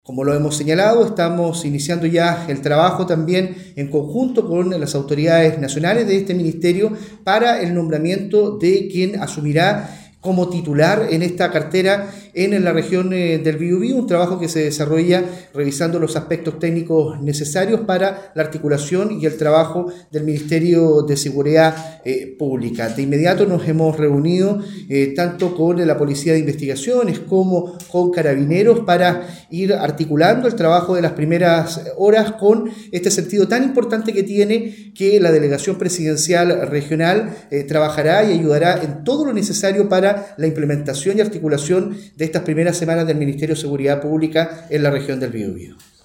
Como lo hemos señalado, estamos iniciando ya el trabajo también en conjunto con las autoridades nacionales de este ministerio para el nombramiento de quien asumirá como titular en esta cartera en la región del Biobío, un trabajo que se desarrolla revisando los aspectos técnicos necesarios para la articulación y el trabajo del Ministerio de Seguridad Pública. De inmediato nos hemos reunido tanto con la Policía de Investigaciones como con Carabineros para ir articulando el trabajo de las primeras horas con este sentido tan importante que tiene que la Delegación Presidencial Regional trabajará y ayudará en todo lo necesario para la implementación y articulación de estas primeras semanas del Ministerio de Seguridad Pública en la región del Biobío.